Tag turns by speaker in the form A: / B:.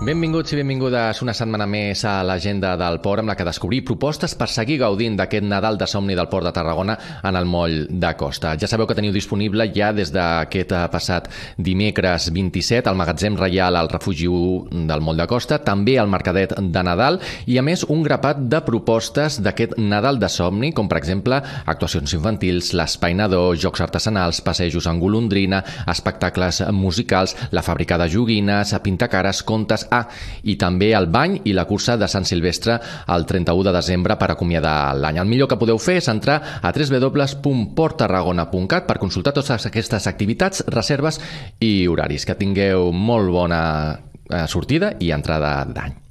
A: Benvinguts i benvingudes una setmana més a l'agenda del Port, amb la que descobrir propostes per seguir gaudint d'aquest Nadal de somni del Port de Tarragona en el moll de costa. Ja sabeu que teniu disponible ja des d'aquest passat dimecres 27 al magatzem reial al Refugi 1 del moll de costa, també al Mercadet de Nadal i a més un grapat de propostes d'aquest Nadal de somni, com per exemple actuacions infantils, l'espai nadó, jocs artesanals, passejos en golondrina, espectacles musicals, la fàbrica de joguines, pintacares, contes, i també el bany i la cursa de Sant Silvestre el 31 de desembre per acomiadar l'any. El millor que podeu fer és entrar a www.porttarragona.cat per consultar totes aquestes activitats, reserves i horaris. Que tingueu molt bona sortida i entrada d'any.